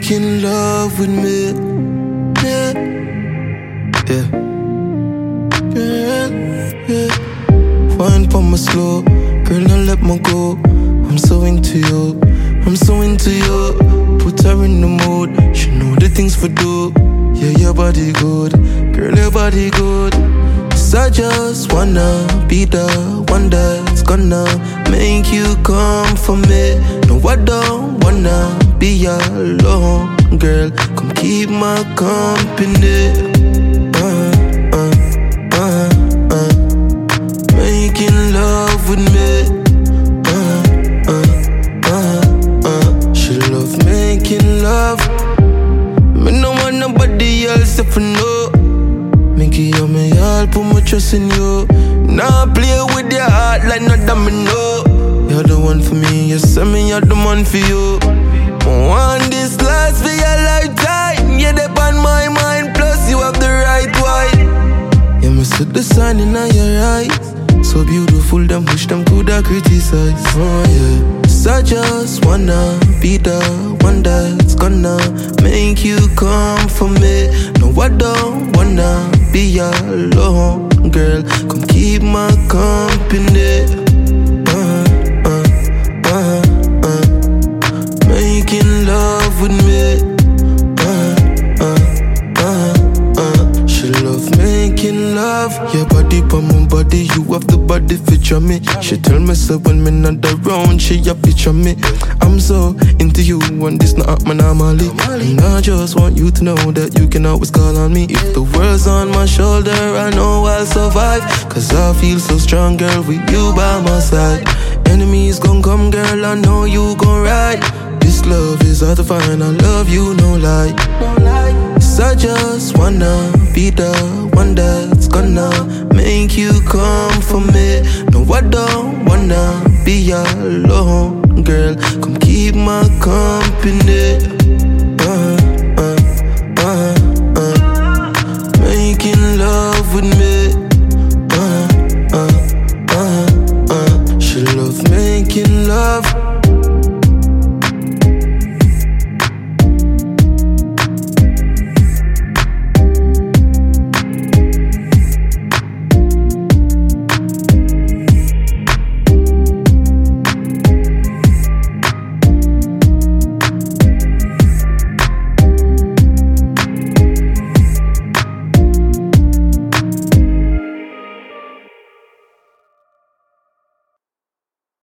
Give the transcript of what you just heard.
making love with me. Yeah, yeah, yeah, yeah. Wine for my slow, girl, don't let me go. I'm so into you, I'm so into you. Put her in the mood, she know the things for do. Yeah, your body good, girl, your body good. So I just wanna be the one that's gonna make you come for me. No, I don't wanna be alone, girl. Come keep my company. Making love with me. She love making love. Me no want nobody else if I know. Mickey, I'm a y'all, put my trust in you. Now play with your heart like no domino. You're the one for me, you say me, you're the one for you. I want this last for your lifetime. You're up on my mind, plus you have the right wine. You must see the sun in your eyes. So beautiful, them wish them coulda criticize. Oh yeah. So I just wanna be the one that's gonna make you come for me. No, I don't wanna be alone, girl. Come keep my company. Making love with me. She love making love. Your body pa my body, you have the body feature me. She tell me so when me not around, she a picture me. I'm so into you and this not my normally. And I just want you to know that you can always call on me. If the world's on my shoulder, I know I'll survive. Cause I feel so strong, girl, with you by my side. Enemies gon' come, girl, I know you gon' ride. This love is hard to find, I love you, no lie. So I just wanna be the one that's gonna make you come for me. No, I don't wanna be alone, girl. Come keep my company. Making love with me. She love making love.